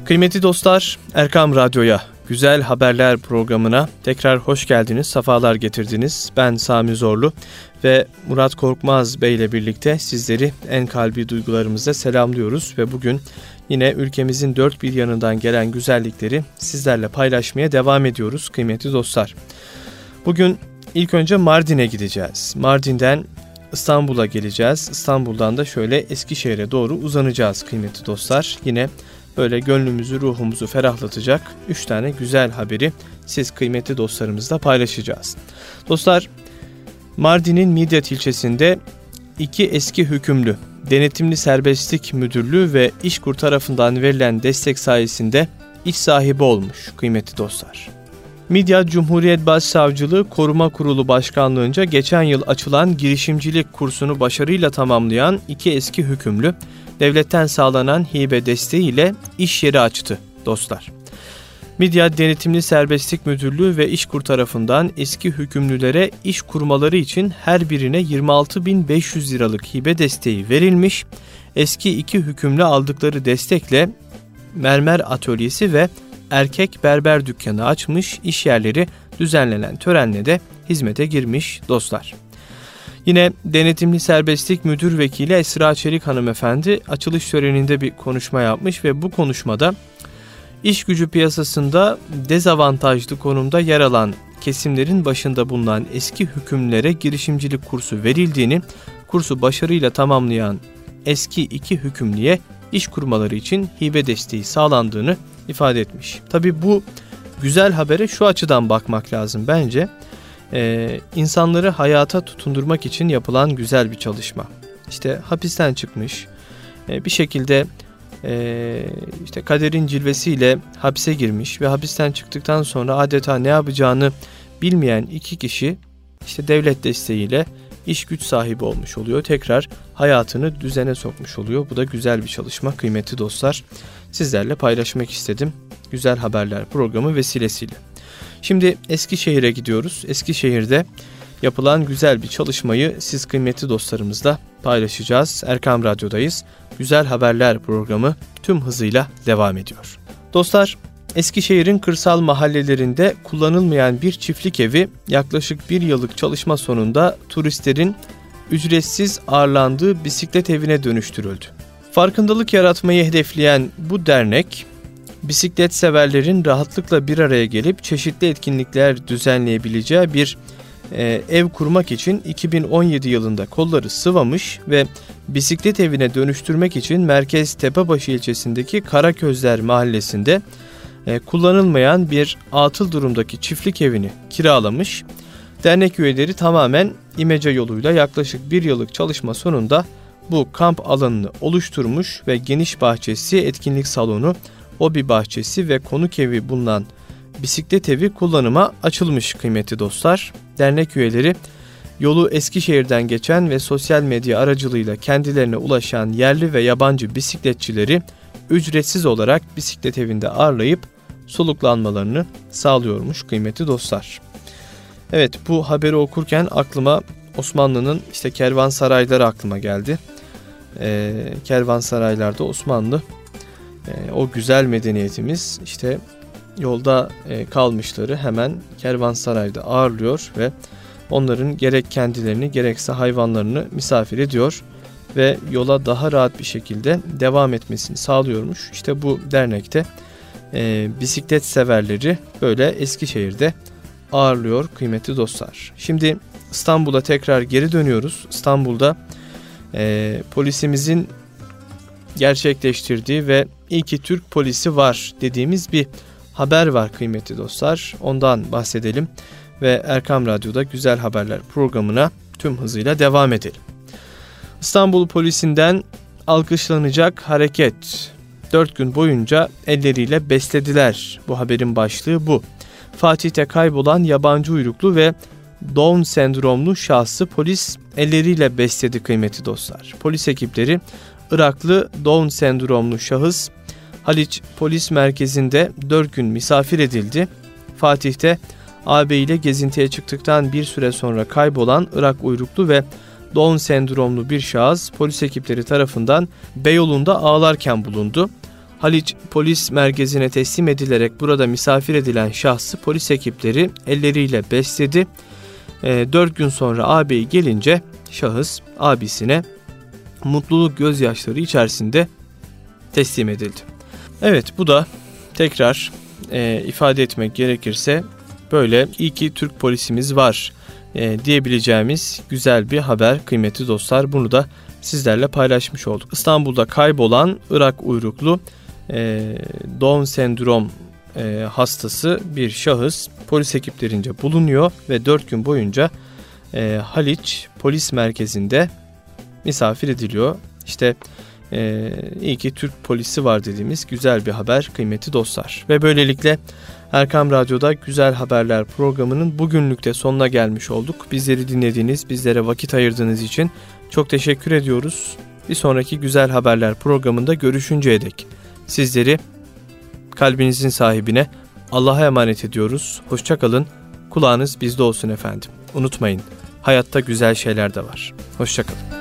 Kıymetli dostlar, Erkam Radyo'ya, Güzel Haberler programına tekrar hoş geldiniz, sefalar getirdiniz. Ben Sami Zorlu ve Murat Korkmaz Bey ile birlikte sizleri en kalbi duygularımızla selamlıyoruz. Ve bugün yine ülkemizin dört bir yanından gelen güzellikleri sizlerle paylaşmaya devam ediyoruz kıymetli dostlar. Bugün ilk önce Mardin'e gideceğiz. Mardin'den İstanbul'a geleceğiz. İstanbul'dan da şöyle Eskişehir'e doğru uzanacağız kıymetli dostlar. Yine böyle gönlümüzü, ruhumuzu ferahlatacak 3 tane güzel haberi siz kıymetli dostlarımızla paylaşacağız. Dostlar, Mardin'in Midyat ilçesinde 2 eski hükümlü, Denetimli Serbestlik Müdürlüğü ve İşkur tarafından verilen destek sayesinde iş sahibi olmuş kıymetli dostlar. Midyat Cumhuriyet Başsavcılığı Koruma Kurulu Başkanlığınca geçen yıl açılan girişimcilik kursunu başarıyla tamamlayan 2 eski hükümlü, devletten sağlanan hibe desteğiyle iş yeri açtı dostlar. Midyat Denetimli Serbestlik Müdürlüğü ve İşkur tarafından eski hükümlülere iş kurmaları için her birine 26.500 liralık hibe desteği verilmiş. Eski 2 hükümlü aldıkları destekle mermer atölyesi ve erkek berber dükkanı açmış, iş yerleri düzenlenen törenle de hizmete girmiş dostlar. Yine Denetimli Serbestlik Müdür Vekili Esra Çelik hanımefendi açılış töreninde bir konuşma yapmış ve bu konuşmada iş gücü piyasasında dezavantajlı konumda yer alan kesimlerin başında bulunan eski hükümlülere girişimcilik kursu verildiğini, kursu başarıyla tamamlayan eski 2 hükümlüye iş kurmaları için hibe desteği sağlandığını ifade etmiş. Tabii bu güzel habere şu açıdan bakmak lazım bence. İnsanları hayata tutundurmak için yapılan güzel bir çalışma. İşte hapisten çıkmış, bir şekilde işte kaderin cilvesiyle hapse girmiş ve hapisten çıktıktan sonra adeta ne yapacağını bilmeyen 2 kişi işte devlet desteğiyle iş güç sahibi olmuş oluyor. Tekrar hayatını düzene sokmuş oluyor. Bu da güzel bir çalışma kıymetli dostlar. Sizlerle paylaşmak istedim. Güzel Haberler programı vesilesiyle. Şimdi Eskişehir'e gidiyoruz. Eskişehir'de yapılan güzel bir çalışmayı siz kıymetli dostlarımızla paylaşacağız. Erkam Radyo'dayız. Güzel Haberler programı tüm hızıyla devam ediyor. Dostlar, Eskişehir'in kırsal mahallelerinde kullanılmayan bir çiftlik evi yaklaşık 1 yıllık çalışma sonunda turistlerin ücretsiz ağırlandığı bisiklet evine dönüştürüldü. Farkındalık yaratmayı hedefleyen bu dernek, bisiklet severlerin rahatlıkla bir araya gelip çeşitli etkinlikler düzenleyebileceği bir ev kurmak için 2017 yılında kolları sıvamış ve bisiklet evine dönüştürmek için Merkez Tepebaşı ilçesindeki Karaközler mahallesinde kullanılmayan bir atıl durumdaki çiftlik evini kiralamış. Dernek üyeleri tamamen imece yoluyla yaklaşık 1 yıllık çalışma sonunda bu kamp alanını oluşturmuş ve geniş bahçesi, etkinlik salonu, hobi bahçesi ve konuk evi bulunan bisiklet evi kullanıma açılmış kıymetli dostlar. Dernek üyeleri yolu Eskişehir'den geçen ve sosyal medya aracılığıyla kendilerine ulaşan yerli ve yabancı bisikletçileri ücretsiz olarak bisiklet evinde ağırlayıp soluklanmalarını sağlıyormuş kıymetli dostlar. Evet, bu haberi okurken aklıma Osmanlı'nın işte kervansarayları aklıma geldi. Kervansaraylarda Osmanlı o güzel medeniyetimiz işte yolda kalmışları hemen kervansarayda ağırlıyor ve onların gerek kendilerini gerekse hayvanlarını misafir ediyor ve yola daha rahat bir şekilde devam etmesini sağlıyormuş. İşte bu dernekte bisiklet severleri böyle Eskişehir'de ağırlıyor kıymetli dostlar. Şimdi İstanbul'a tekrar geri dönüyoruz. İstanbul'da polisimizin gerçekleştirdiği ve iyi ki Türk polisi var dediğimiz bir haber var kıymetli dostlar. Ondan bahsedelim ve Erkam Radyo'da Güzel Haberler programına tüm hızıyla devam edelim. İstanbul polisinden alkışlanacak hareket. 4 gün boyunca elleriyle beslediler. Bu haberin başlığı bu. Fatih'te kaybolan yabancı uyruklu ve Down sendromlu şahsı polis elleriyle besledi kıymetli dostlar. Polis ekipleri Iraklı Down sendromlu şahıs Haliç Polis Merkezi'nde 4 gün misafir edildi. Fatih'te ağabeyiyle gezintiye çıktıktan bir süre sonra kaybolan Irak uyruklu ve Down sendromlu bir şahıs polis ekipleri tarafından Beyoğlu'nda ağlarken bulundu. Haliç Polis Merkezi'ne teslim edilerek burada misafir edilen şahsı polis ekipleri elleriyle besledi. 4 gün sonra ağabeyi gelince şahıs abisine mutluluk gözyaşları içerisinde teslim edildi. Evet, bu da tekrar ifade etmek gerekirse böyle iyi ki Türk polisimiz var diyebileceğimiz güzel bir haber kıymetli dostlar. Bunu da sizlerle paylaşmış olduk. İstanbul'da kaybolan Irak uyruklu Down sendrom hastası bir şahıs polis ekiplerince bulunuyor ve 4 gün boyunca Haliç Polis Merkezi'nde misafir ediliyor. İşte iyi ki Türk polisi var dediğimiz güzel bir haber kıymetli dostlar. Ve böylelikle Erkam Radyo'da Güzel Haberler programının bugünlük de sonuna gelmiş olduk. Bizleri dinlediğiniz, bizlere vakit ayırdığınız için çok teşekkür ediyoruz. Bir sonraki Güzel Haberler programında görüşünceye dek sizleri kalbinizin sahibine Allah'a emanet ediyoruz. Hoşça kalın. Kulağınız bizde olsun efendim. Unutmayın, hayatta güzel şeyler de var. Hoşça kalın.